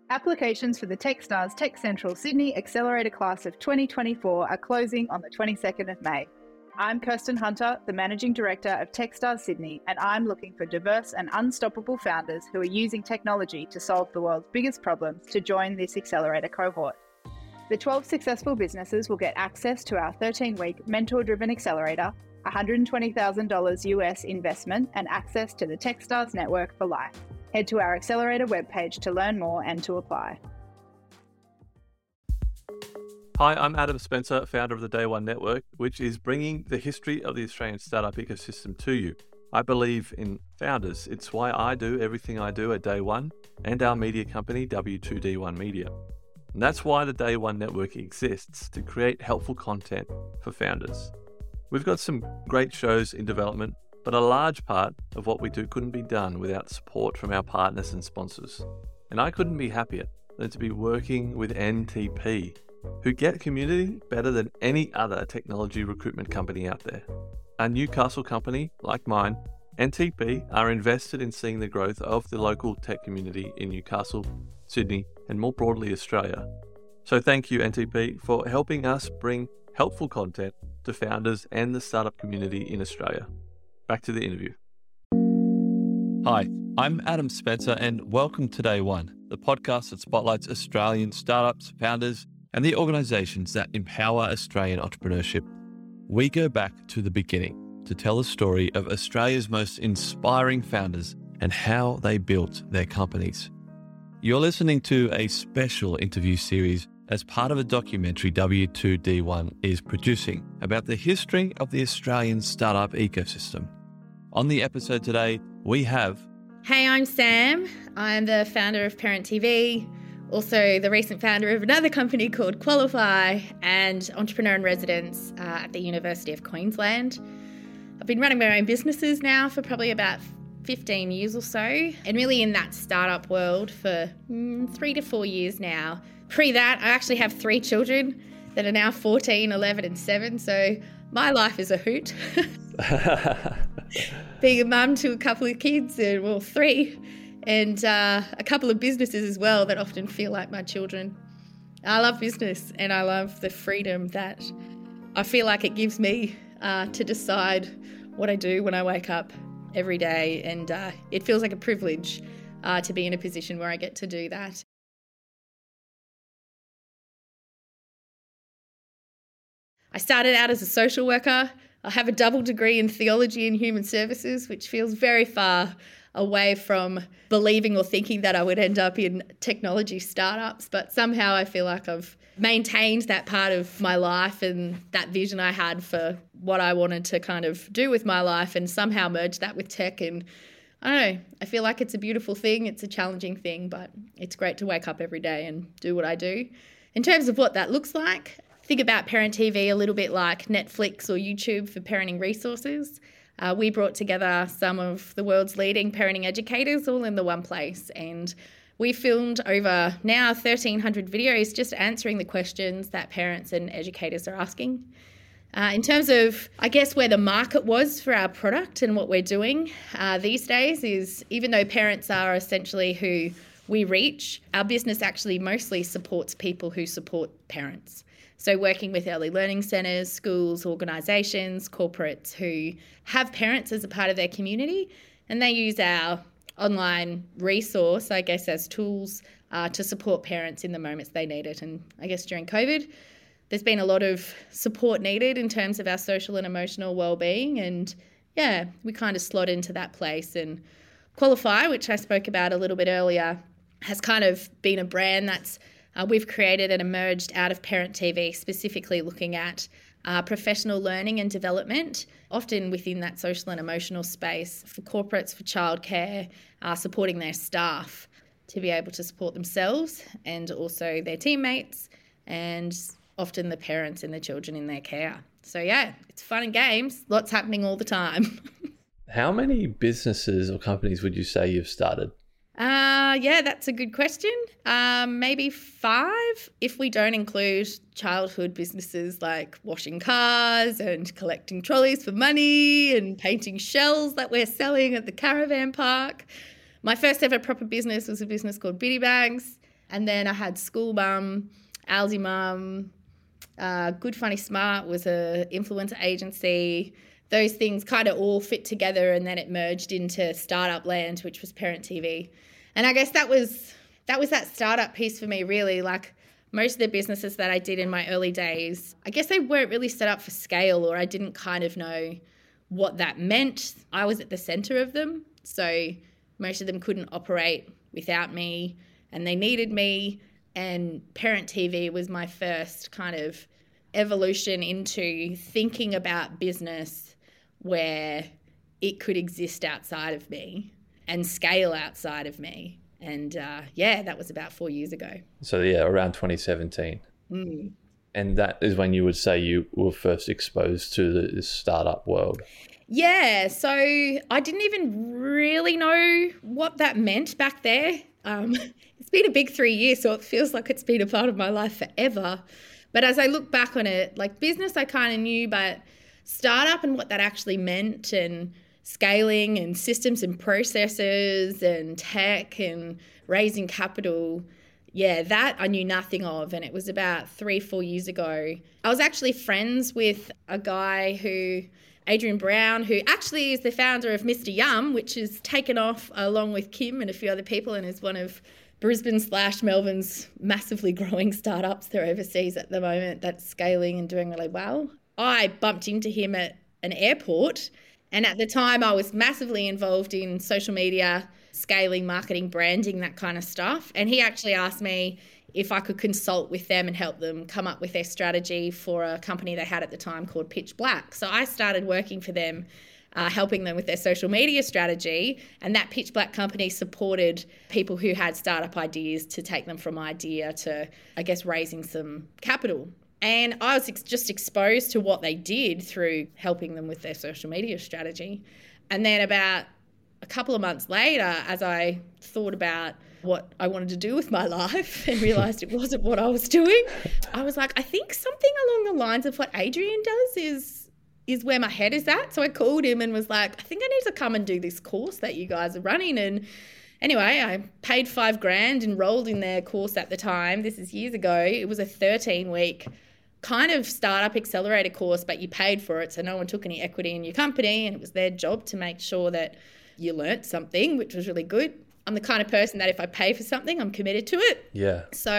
Applications for the Techstars Tech Central Sydney Accelerator Class of 2024 are closing on the 22nd of May. I'm Kirsten Hunter, the Managing Director of Techstars Sydney, and I'm looking for diverse and unstoppable founders who are using technology to solve the world's biggest problems to join this accelerator cohort. The 12 successful businesses will get access to our 13-week mentor-driven accelerator, $120,000 US investment, and access to the Techstars network for life. Head to our accelerator webpage to learn more and to apply. Hi, I'm Adam Spencer, founder of the Day One Network, which is bringing the history of the Australian startup ecosystem to you. I believe in founders. It's why I do everything I do at Day One and our media company, W2D1 Media. And that's why the Day One Network exists, to create helpful content for founders. We've got some great shows in development, but a large part of what we do couldn't be done without support from our partners and sponsors. And I couldn't be happier than to be working with NTP, who get community better than any other technology recruitment company out there. A Newcastle company like mine, NTP are invested in seeing the growth of the local tech community in Newcastle, Sydney, and more broadly Australia. So thank you, NTP, for helping us bring helpful content to founders and the startup community in Australia. Back to the interview. Hi, I'm Adam Spencer, and welcome to Day One, the podcast that spotlights Australian startups, founders, and the organisations that empower Australian entrepreneurship. We go back to the beginning to tell the story of Australia's most inspiring founders and how they built their companies. You're listening to a special interview series as part of a documentary W2D1 is producing about the history of the Australian startup ecosystem. On the episode today, we have... Hey, I'm Sam. I'm the founder of Parent TV, also the recent founder of another company called Qualify, and entrepreneur in residence at the University of Queensland. I've been running my own businesses now for probably about 15 years or so, and really in that startup world for 3 to 4 years now. Pre that, I actually have 3 children that are now 14, 11 and 7, so my life is a hoot. Being a mum to a couple of kids, and well, 3, and a couple of businesses as well that often feel like my children. I love business, and I love the freedom that I feel like it gives me to decide what I do when I wake up every day, and it feels like a privilege to be in a position where I get to do that. I started out as a social worker. I have a double degree in theology and human services, which feels very far away from believing or thinking that I would end up in technology startups. But somehow I feel like I've maintained that part of my life and that vision I had for what I wanted to kind of do with my life, and somehow merged that with tech. And I don't know, I feel like it's a beautiful thing. It's a challenging thing, but it's great to wake up every day and do what I do. In terms of what that looks like, think about Parent TV a little bit like Netflix or YouTube for parenting resources. We brought together some of the world's leading parenting educators all in the one place, and we filmed over now 1,300 videos just answering the questions that parents and educators are asking. In terms of, I guess, where the market was for our product and what we're doing these days is, even though parents are essentially who we reach, our business actually mostly supports people who support parents. So working with early learning centres, schools, organisations, corporates who have parents as a part of their community, and they use our online resource, I guess, as tools to support parents in the moments they need it. And I guess during COVID, there's been a lot of support needed in terms of our social and emotional well-being. And yeah, we kind of slot into that place. And Qualify, which I spoke about a little bit earlier, has kind of been a brand that's we've created and emerged out of Parent TV, specifically looking at professional learning and development, often within that social and emotional space for corporates, for childcare, supporting their staff to be able to support themselves and also their teammates, and often the parents and the children in their care. So yeah, it's fun and games, lots happening all the time. How many businesses or companies would you say you've started? Yeah, that's a good question. Maybe 5, if we don't include childhood businesses like washing cars and collecting trolleys for money and painting shells that we're selling at the caravan park. My first ever proper business was a business called Biddy Bags. And then I had School Mum, Alzi Mum, Good Funny Smart was a influencer agency. Those things kind of all fit together, and then it merged into Startup Land, which was Parent TV. And I guess that was that startup piece for me, really. Like most of the businesses that I did in my early days, I guess they weren't really set up for scale, or I didn't kind of know what that meant. I was at the center of them, so most of them couldn't operate without me, and they needed me. And Parent TV was my first kind of evolution into thinking about business where it could exist outside of me and scale outside of me. And that was about 4 years ago. So around 2017. Mm. And that is when you would say you were first exposed to the startup world. Yeah, so I didn't even really know what that meant back there. It's been a big 3 years, so it feels like it's been a part of my life forever. But as I look back on it, like business I kind of knew, but startup and what that actually meant, and scaling and systems and processes and tech and raising capital, that I knew nothing of. And it was about 3-4 years ago. I was actually friends with a guy Adrian Brown, who actually is the founder of Mr. Yum, which is taken off along with Kim and a few other people, and is one of Brisbane/Melbourne's massively growing startups. They're overseas at the moment, that's scaling and doing really well. I bumped into him at an airport, and at the time I was massively involved in social media, scaling, marketing, branding, that kind of stuff. And he actually asked me if I could consult with them and help them come up with their strategy for a company they had at the time called Pitch Black. So I started working for them, helping them with their social media strategy. And that Pitch Black company supported people who had startup ideas to take them from idea to, I guess, raising some capital. And I was just exposed to what they did through helping them with their social media strategy. And then about a couple of months later, as I thought about what I wanted to do with my life and realised it wasn't what I was doing, I was like, I think something along the lines of what Adrian does is where my head is at. So I called him and was like, I think I need to come and do this course that you guys are running. And anyway, I paid $5,000, enrolled in their course at the time. This is years ago. It was a 13-week kind of startup accelerator course, but you paid for it, so no one took any equity in your company, and it was their job to make sure that you learnt something, which was really good. I'm the kind of person that if I pay for something, I'm committed to it. Yeah. So,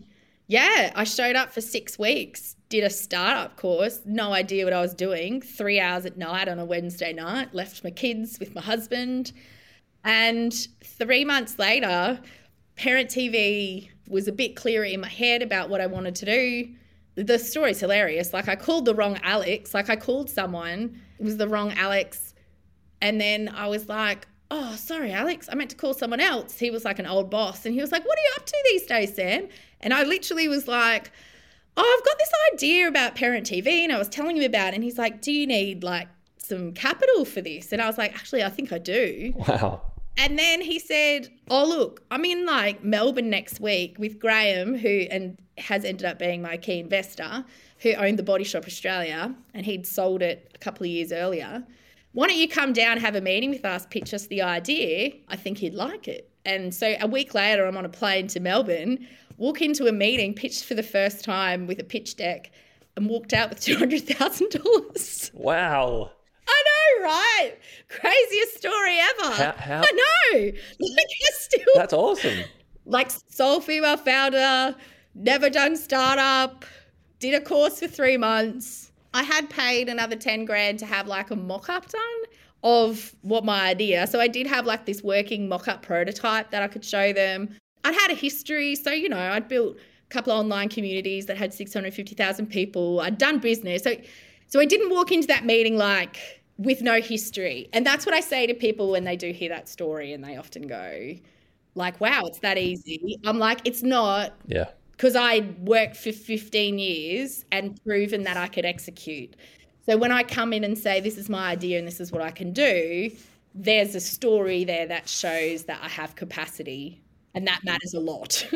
I showed up for 6 weeks, did a startup course, no idea what I was doing, 3 hours at night on a Wednesday night, left my kids with my husband. And 3 months later, Parent TV was a bit clearer in my head about what I wanted to do. The story's hilarious. Like, I called the wrong Alex. Like, I called someone. It was the wrong Alex. And then I was like, oh, sorry, Alex. I meant to call someone else. He was like an old boss. And he was like, what are you up to these days, Sam? And I literally was like, oh, I've got this idea about Parent TV. And I was telling him about it. And he's like, do you need like some capital for this? And I was like, actually, I think I do. Wow. And then he said, oh, look, I'm in like Melbourne next week with Graham, who has ended up being my key investor, who owned the Body Shop Australia, and he'd sold it a couple of years earlier. Why don't you come down, have a meeting with us, pitch us the idea? I think he'd like it. And so a week later, I'm on a plane to Melbourne, walk into a meeting, pitched for the first time with a pitch deck, and walked out with $200,000. Wow. I know, right? Craziest story ever. How? I know. Like, that's awesome. Like, sole female founder, never done startup, did a course for 3 months. I had paid another $10,000 to have like a mock-up done of what my idea. So I did have like this working mock-up prototype that I could show them. I'd had a history. So, I'd built a couple of online communities that had 650,000 people. I'd done business. So I didn't walk into that meeting like with no history. And that's what I say to people when they do hear that story, and they often go like, wow, it's that easy. I'm like, it's not. Yeah. Because I worked for 15 years and proven that I could execute. So when I come in and say, this is my idea and this is what I can do, there's a story there that shows that I have capacity, and that matters a lot.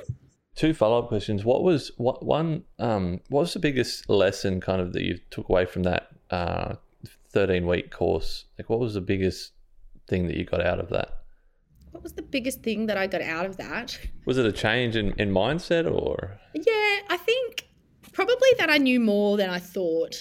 2 follow-up questions. What was the biggest lesson kind of that you took away from that 13-week course? Like, what was the biggest thing that you got out of that? what was the biggest thing that I got out of that? Was it a change in mindset or? Yeah, I think probably that I knew more than I thought.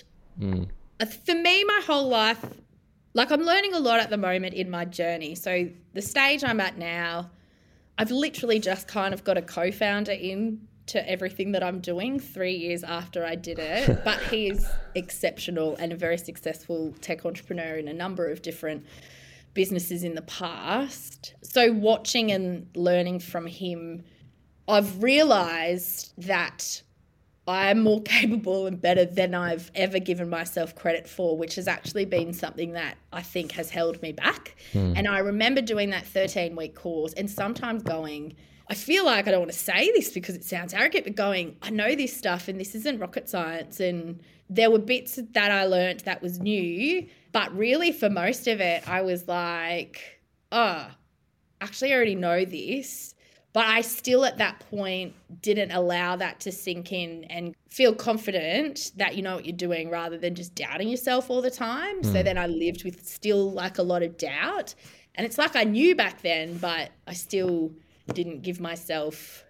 For me, my whole life, like I'm learning a lot at the moment in my journey. So the stage I'm at now, I've literally just kind of got a co-founder in to everything that I'm doing 3 years after I did it. But he is exceptional and a very successful tech entrepreneur in a number of different businesses in the past. So watching and learning from him, I've realised that I'm more capable and better than I've ever given myself credit for, which has actually been something that I think has held me back. And I remember doing that 13-week course and sometimes going, I feel like I don't want to say this because it sounds arrogant, but going, I know this stuff and this isn't rocket science. And there were bits that I learnt that was new, but really for most of it, I was like, oh, actually I already know this. But I still at that point didn't allow that to sink in and feel confident that you know what you're doing rather than just doubting yourself all the time. So then I lived with still like a lot of doubt. And it's like I knew back then, but I still didn't give myself,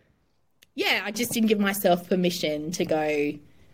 I just didn't give myself permission to go,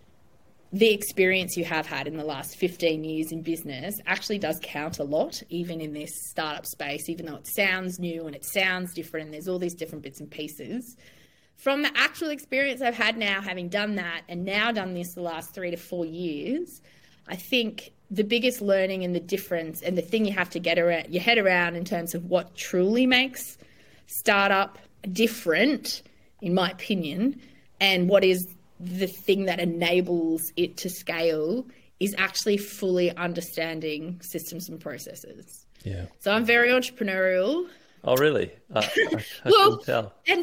the experience you have had in the last 15 years in business actually does count a lot, even in this startup space, even though it sounds new and it sounds different and there's all these different bits and pieces. From the actual experience I've had now, having done that and now done this the last 3 to 4 years, I think the biggest learning and the difference and the thing you have to get your head around in terms of what truly makes startup different, in my opinion, and what is the thing that enables it to scale is actually fully understanding systems and processes. Yeah. So I'm very entrepreneurial. Oh, really? I Well, couldn't tell. and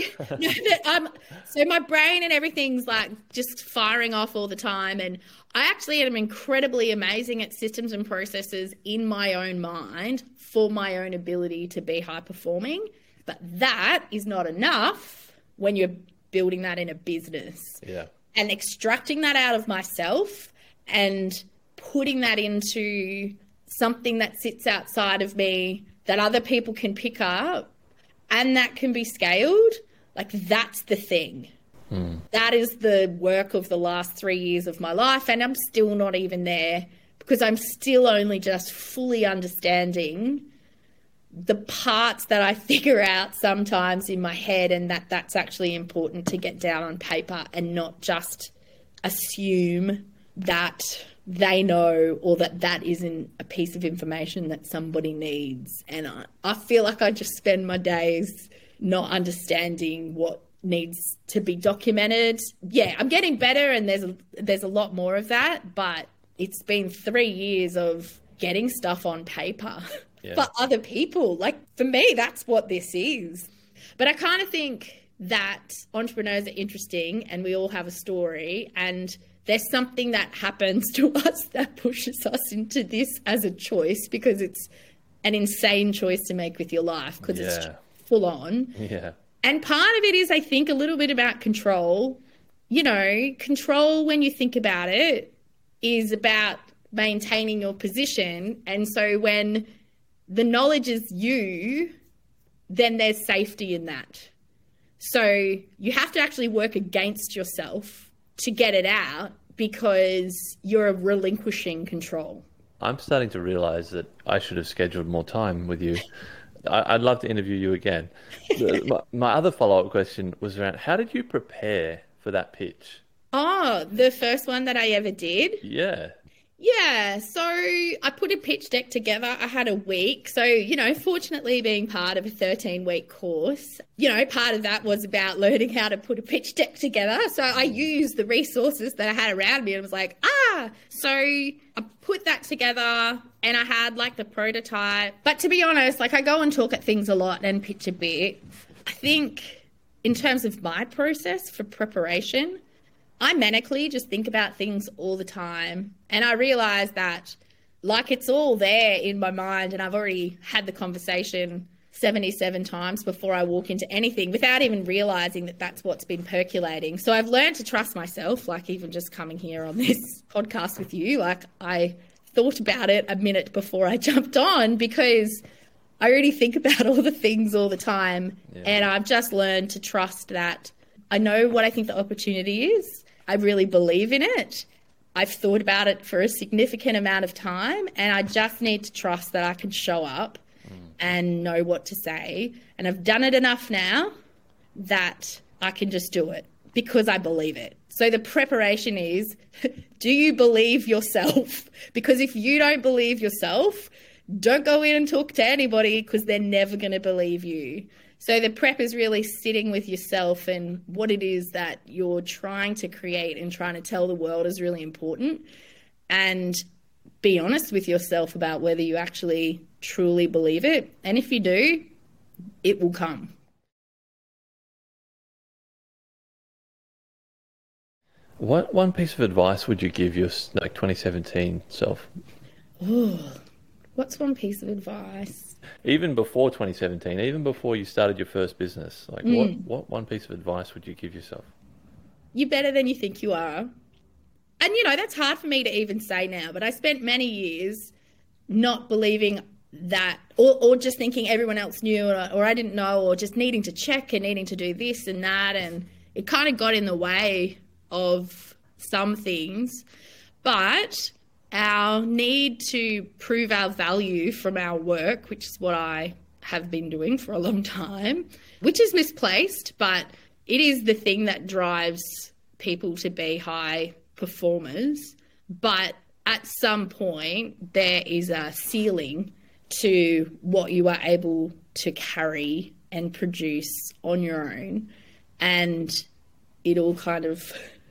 so my brain and everything's like just firing off all the time. And I actually am incredibly amazing at systems and processes in my own mind for my own ability to be high performing. But that is not enough when you're building that in a business. Yeah. And extracting that out of myself and putting that into something that sits outside of me that other people can pick up and that can be scaled, like that's the thing. That is the work of the last 3 years of my life. And I'm still not even there because I'm still only just fully understanding the parts that I figure out sometimes in my head, and that's actually important to get down on paper and not just assume that they know or that isn't a piece of information that somebody needs. And I feel like I just spend my days not understanding what needs to be documented. Yeah, I'm getting better and there's a lot more of that, but it's been 3 years of getting stuff on paper. Yeah. For other people. Like for me, that's what this is. But I kind of think that entrepreneurs are interesting and we all have a story, and there's something that happens to us that pushes us into this as a choice because it's an insane choice to make with your life because it's full on. Yeah. And part of it is, I think, a little bit about control. You know, control when you think about it is about maintaining your position. And so when the knowledge is you, then there's safety in that. So you have to actually work against yourself to get it out because you're relinquishing control. I'm starting to realize that I should have scheduled more time with you. I'd love to interview you again. My other follow-up question was around, how did you prepare for that pitch? Oh, the first one that I ever did? Yeah. Yeah, so I put a pitch deck together. I had a week. So, you know, fortunately being part of a 13-week course, you know, part of that was about learning how to put a pitch deck together. So I used the resources that I had around me and was like, so I put that together and I had like the prototype. But to be honest, like I go and talk at things a lot and pitch a bit. I think in terms of my process for preparation, I manically just think about things all the time. And I realize that like it's all there in my mind and I've already had the conversation 77 times before I walk into anything without even realizing that that's what's been percolating. So I've learned to trust myself, like even just coming here on this podcast with you, like I thought about it a minute before I jumped on because I already think about all the things all the time. Yeah. And I've just learned to trust that I know what I think the opportunity is. I really believe in it. I've thought about it for a significant amount of time, and I just need to trust that I can show up and know what to say. And I've done it enough now that I can just do it because I believe it. So the preparation is, do you believe yourself? Because if you don't believe yourself, don't go in and talk to anybody because they're never going to believe you. So the prep is really sitting with yourself, and what it is that you're trying to create and trying to tell the world is really important. And be honest with yourself about whether you actually truly believe it. And if you do, it will come. What one piece of advice would you give your 2017 self? Oh, what's one piece of advice? Even before 2017, even before you started your first business, like what one piece of advice would you give yourself? You're better than you think you are. And, you know, that's hard for me to even say now, but I spent many years not believing that, or just thinking everyone else knew, or I didn't know, or just needing to check and needing to do this and that. And it kind of got in the way of some things. But our need to prove our value from our work, which is what I have been doing for a long time, which is misplaced, but it is the thing that drives people to be high performers. But at some point, there is a ceiling to what you are able to carry and produce on your own. And it all kind of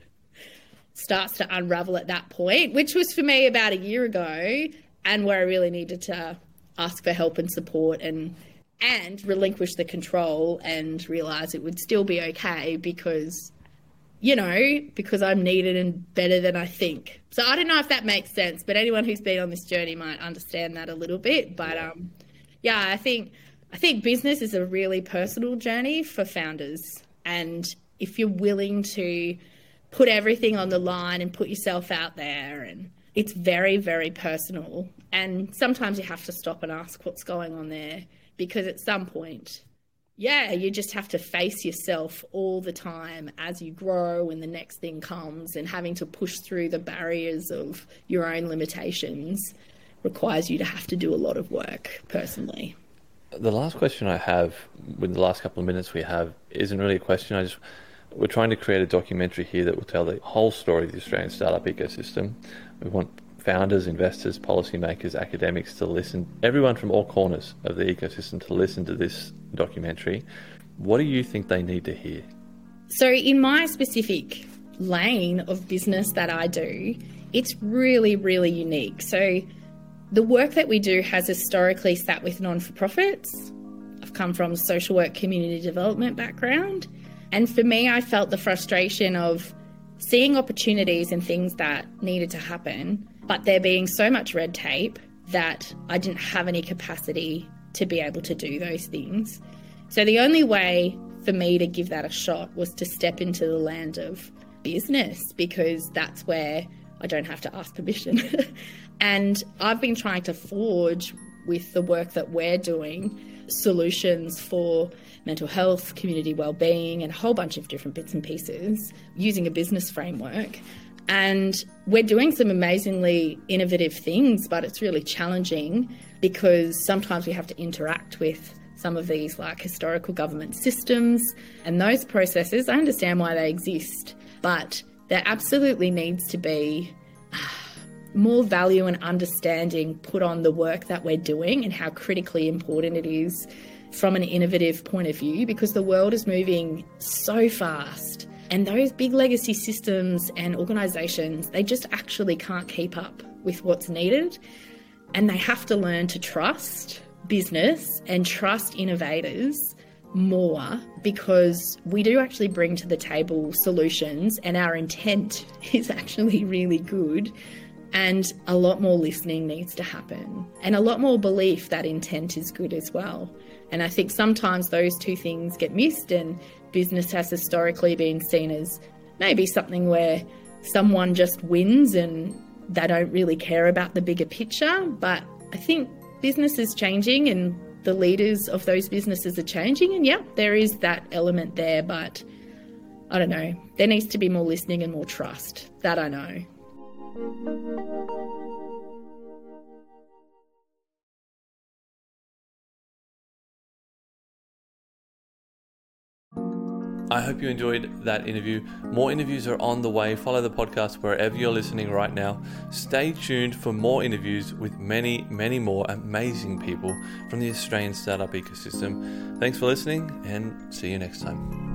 starts to unravel at that point, which was for me about a year ago, and where I really needed to ask for help and support and relinquish the control and realize it would still be okay because, you know, because I'm needed and better than I think. So I don't know if that makes sense, but anyone who's been on this journey might understand that a little bit. But yeah, I think business is a really personal journey for founders. And if you're willing to put everything on the line and put yourself out there, and it's very, very personal. And sometimes you have to stop and ask what's going on there, because at some point, yeah, you just have to face yourself all the time as you grow and the next thing comes, and having to push through the barriers of your own limitations requires you to have to do a lot of work personally. The last question I have with the last couple of minutes we have isn't really a question. We're trying to create a documentary here that will tell the whole story of the Australian startup ecosystem. We want founders, investors, policymakers, academics to listen, everyone from all corners of the ecosystem to listen to this documentary. What do you think they need to hear? So in my specific lane of business that I do, it's really, really unique. So the work that we do has historically sat with non-for-profits. I've come from a social work community development background. And for me, I felt the frustration of seeing opportunities and things that needed to happen, but there being so much red tape that I didn't have any capacity to be able to do those things. So the only way for me to give that a shot was to step into the land of business, because that's where I don't have to ask permission. And I've been trying to forge, with the work that we're doing, solutions for mental health, community wellbeing, and a whole bunch of different bits and pieces using a business framework. And we're doing some amazingly innovative things, but it's really challenging because sometimes we have to interact with some of these like historical government systems and those processes. I understand why they exist, but there absolutely needs to be more value and understanding put on the work that we're doing and how critically important it is from an innovative point of view, because the world is moving so fast, and those big legacy systems and organisations, they just actually can't keep up with what's needed, and they have to learn to trust business and trust innovators more, because we do actually bring to the table solutions and our intent is actually really good. And a lot more listening needs to happen, and a lot more belief that intent is good as well. And I think sometimes those two things get missed, and business has historically been seen as maybe something where someone just wins and they don't really care about the bigger picture. But I think business is changing, and the leaders of those businesses are changing. And yeah, there is that element there, but I don't know. There needs to be more listening and more trust. That I know. I hope you enjoyed that interview. More interviews are on the way. Follow the podcast wherever you're listening right now. Stay tuned for more interviews with many, many more amazing people from the Australian startup ecosystem. Thanks for listening and see you next time.